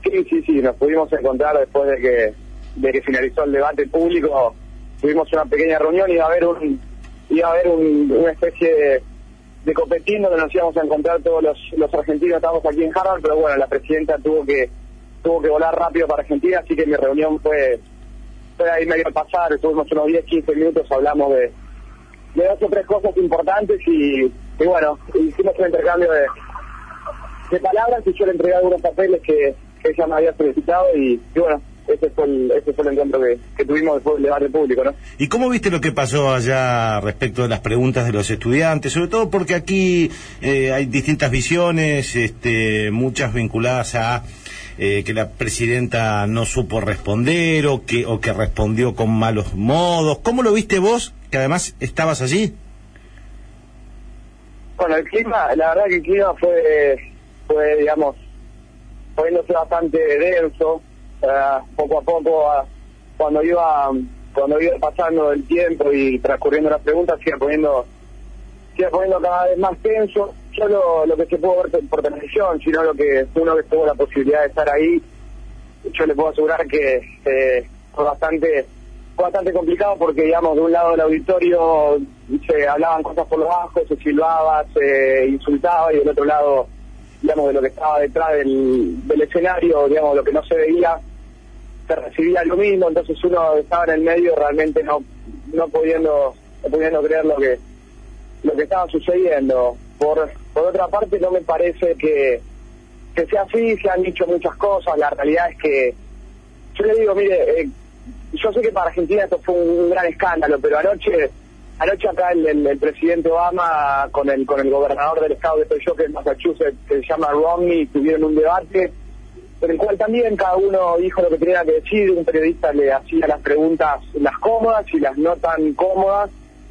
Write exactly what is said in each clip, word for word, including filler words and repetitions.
Sí, sí, sí, nos pudimos encontrar después de que de que finalizó el debate público. Tuvimos una pequeña reunión y iba a haber un iba a haber un, una especie de, de copetín donde nos íbamos a encontrar todos los, los argentinos. Estábamos aquí en Harvard, pero bueno, la presidenta tuvo que tuvo que volar rápido para Argentina, así que mi reunión fue fue ahí medio al pasar. Estuvimos unos diez, quince minutos, hablamos de, de dos o tres cosas importantes y, y bueno, hicimos un intercambio de, de palabras y yo le entregué algunos papeles que, que ella me había solicitado y, y bueno, ese fue el, ese fue el encuentro que, que tuvimos después del debate público, ¿no? ¿Y cómo viste lo que pasó allá respecto de las preguntas de los estudiantes? Sobre todo porque aquí eh, hay distintas visiones, este, muchas vinculadas a eh, que la presidenta no supo responder o que o que respondió con malos modos. ¿Cómo lo viste vos, que además estabas allí? Bueno, el clima, la verdad que el clima fue, fue digamos, poniéndose bastante denso. Uh, poco a poco, uh, cuando iba cuando iba pasando el tiempo y transcurriendo las preguntas, se iba poniendo, se iba poniendo cada vez más tenso. Yo lo, lo que se pudo ver por televisión, sino lo que uno que tuvo la posibilidad de estar ahí, yo le puedo asegurar que eh, fue bastante fue bastante complicado porque, digamos, de un lado del auditorio se hablaban cosas por lo bajo, se silbaba, se insultaba, y del otro lado, digamos, de lo que estaba detrás del, del escenario, digamos, lo que no se veía, se recibía lo mismo. Entonces uno estaba en el medio realmente no no pudiendo no pudiendo creer lo que lo que estaba sucediendo. Por por otra parte, no me parece que que sea así. Se han dicho muchas cosas. La realidad es que yo le digo, mire, eh, yo sé que para Argentina esto fue un, un gran escándalo, pero anoche anoche acá el, el, el presidente Obama con el con el gobernador del estado que soy yo, que es Massachusetts, que se llama Romney, tuvieron un debate en el cual también cada uno dijo lo que tenía que decir. Un periodista le hacía las preguntas, las cómodas y las no tan cómodas,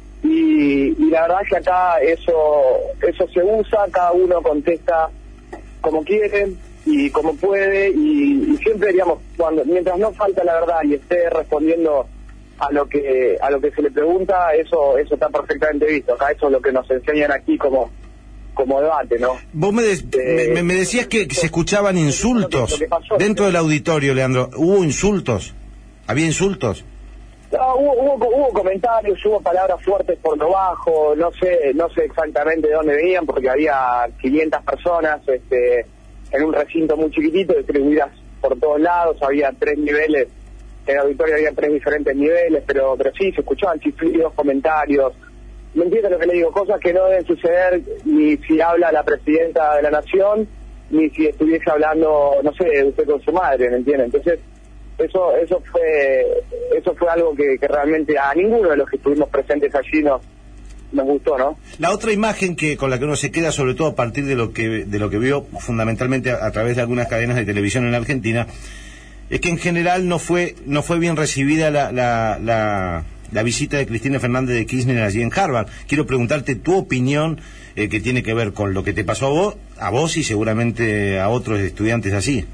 y, y la verdad es que acá eso eso se usa, cada uno contesta como quiere y como puede, y, y siempre, digamos, cuando mientras no falta la verdad y esté respondiendo a lo que a lo que se le pregunta, eso eso está perfectamente visto. Acá eso es lo que nos enseñan aquí como como debate, ¿no? Vos me, de, eh, me, me decías que, que se escuchaban insultos lo que, lo que pasó, dentro del auditorio, Leandro. ¿Hubo insultos? ¿Había insultos? No, hubo, hubo, hubo comentarios, hubo palabras fuertes por lo bajo. No sé no sé exactamente de dónde venían, porque había quinientas personas este, en un recinto muy chiquitito, distribuidas por todos lados. Había tres niveles, en el auditorio había tres diferentes niveles, pero pero sí, se escuchaban chiflidos, comentarios. ¿Me entiende lo que le digo? Cosas que no deben suceder ni si habla la presidenta de la nación, ni si estuviese hablando, no sé, usted con su madre, ¿me entiende? Entonces, eso eso fue eso fue algo que, que realmente a ninguno de los que estuvimos presentes allí nos, nos gustó, ¿no? La otra imagen que con la que uno se queda, sobre todo a partir de lo que de lo que vio fundamentalmente a, a través de algunas cadenas de televisión en la Argentina, es que en general no fue no fue bien recibida la... la, la la visita de Cristina Fernández de Kirchner allí en Harvard. Quiero preguntarte tu opinión, eh, que tiene que ver con lo que te pasó a vos, a vos y seguramente a otros estudiantes así.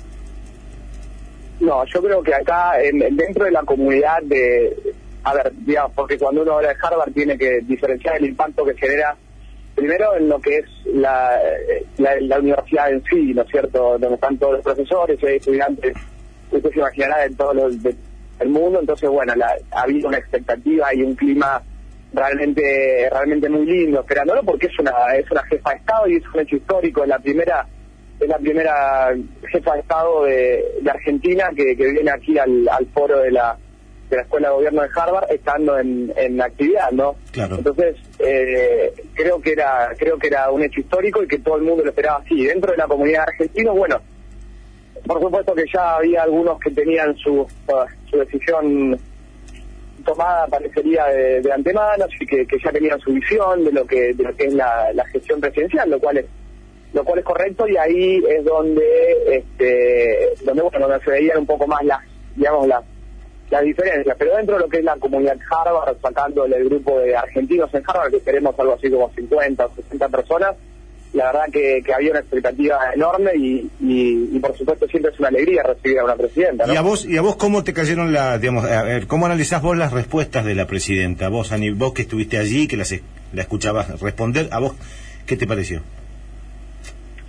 No, yo creo que acá, en, dentro de la comunidad de... A ver, digamos, porque cuando uno habla de Harvard tiene que diferenciar el impacto que genera, primero en lo que es la, la, la universidad en sí, ¿no es cierto?, donde están todos los profesores y hay estudiantes, usted se imaginará, de todos los... De, el mundo. Entonces, bueno, la, ha habido una expectativa y un clima realmente realmente muy lindo esperándolo, porque es una es una jefa de Estado y es un hecho histórico. Es la primera es la primera jefa de Estado de, de Argentina que, que viene aquí al, al foro de la de la Escuela de Gobierno de Harvard estando en, en actividad, ¿no? Claro. Entonces, eh, creo que era creo que era un hecho histórico y que todo el mundo lo esperaba así. Dentro de la comunidad argentina, bueno, por supuesto que ya había algunos que tenían su, uh, su decisión tomada, parecería, de, de antemano, así que, que ya tenían su visión de lo que de lo que es la, la gestión presidencial, lo cual es lo cual es correcto, y ahí es donde este donde bueno donde se veían un poco más las digamos las las diferencias. Pero dentro de lo que es la comunidad Harvard, sacándole el grupo de argentinos en Harvard, que queremos algo así como cincuenta o sesenta personas, la verdad que, que había una expectativa enorme y, y, y por supuesto siempre es una alegría recibir a una presidenta, ¿no? ¿Y a vos, y a vos cómo te cayeron la, digamos, a ver, cómo analizás vos las respuestas de la presidenta? Vos, Ani, vos que estuviste allí, que las, la escuchabas responder, ¿a vos qué te pareció?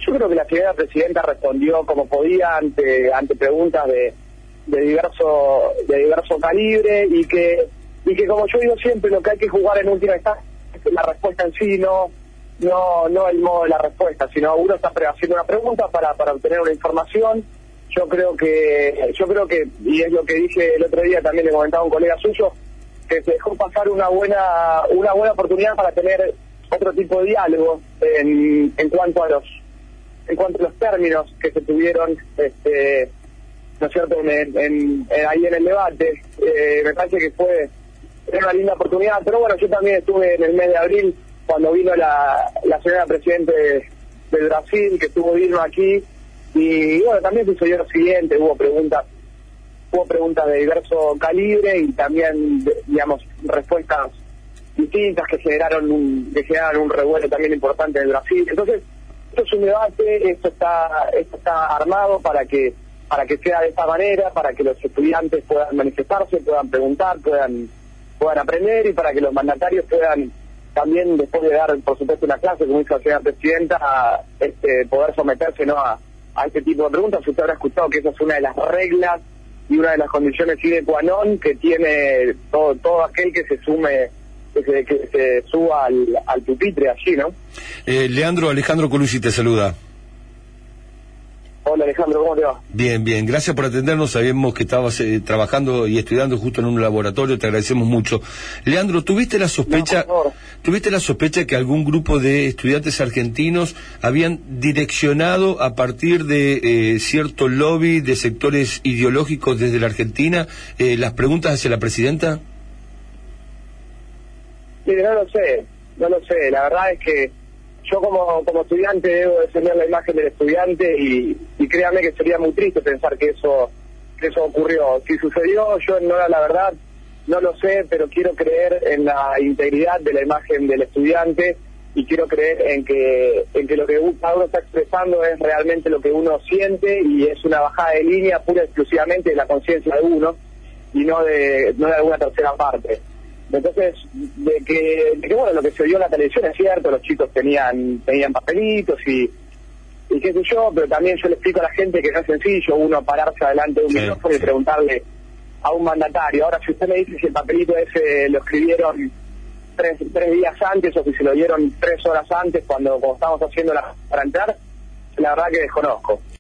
yo creo que la señora presidenta respondió como podía ante ante preguntas de, de diverso de diverso calibre y que y que como yo digo siempre, lo que hay que jugar en última instancia es la respuesta en sí, no no no el modo de la respuesta, sino uno está haciendo una pregunta para para obtener una información. Yo creo que yo creo que y es lo que dije el otro día, también le comentaba a un colega suyo, que se dejó pasar una buena una buena oportunidad para tener otro tipo de diálogo en, en cuanto a los en cuanto a los términos que se tuvieron, este, ¿no es cierto?, en, en, en, ahí en el debate. Eh, me parece que fue una linda oportunidad, pero bueno, yo también estuve en el mes de abril cuando vino la, la señora presidente de, de Brasil, que estuvo vino aquí, y bueno, también sucedió lo siguiente, hubo preguntas hubo preguntas de diverso calibre y también, de, digamos, respuestas distintas que generaron un, que generaron un revuelo también importante en Brasil. Entonces, esto es un debate, esto está esto está armado para que para que sea de esta manera, para que los estudiantes puedan manifestarse, puedan preguntar, puedan puedan aprender y para que los mandatarios puedan también, después de dar, por supuesto, una clase, como hizo la señora presidenta, a, este, poder someterse, ¿no?, a, a este tipo de preguntas. Usted habrá escuchado que esa es una de las reglas y una de las condiciones sine qua non que tiene todo todo aquel que se sume que se, que se suba al, al pupitre allí, ¿no? Eh, Leandro, Alejandro Colucci te saluda. Hola Alejandro, ¿cómo te va? Bien, bien, gracias por atendernos, sabíamos que estabas eh, trabajando y estudiando justo en un laboratorio, te agradecemos mucho. Leandro, ¿tuviste la sospecha, no, ¿tuviste la sospecha que algún grupo de estudiantes argentinos habían direccionado a partir de eh, cierto lobby de sectores ideológicos desde la Argentina eh, las preguntas hacia la presidenta? Sí, no lo sé, no lo sé, la verdad es que yo como como estudiante debo defender la imagen del estudiante y, y créame que sería muy triste pensar que eso que eso ocurrió. Si sucedió, yo no, la verdad no lo sé, pero quiero creer en la integridad de la imagen del estudiante y quiero creer en que en que lo que cada uno está expresando es realmente lo que uno siente y es una bajada de línea pura y exclusivamente de la conciencia de uno y no de no de alguna tercera parte. Entonces, de que, de que bueno, lo que se vio en la televisión es cierto, los chicos tenían tenían papelitos y, y qué sé yo, pero también yo le explico a la gente que no es sencillo uno pararse adelante de un sí, micrófono sí. y preguntarle a un mandatario. Ahora, si usted me dice si el papelito ese lo escribieron tres, tres días antes o si se lo dieron tres horas antes cuando, cuando estábamos haciendo la para entrar, la verdad que desconozco.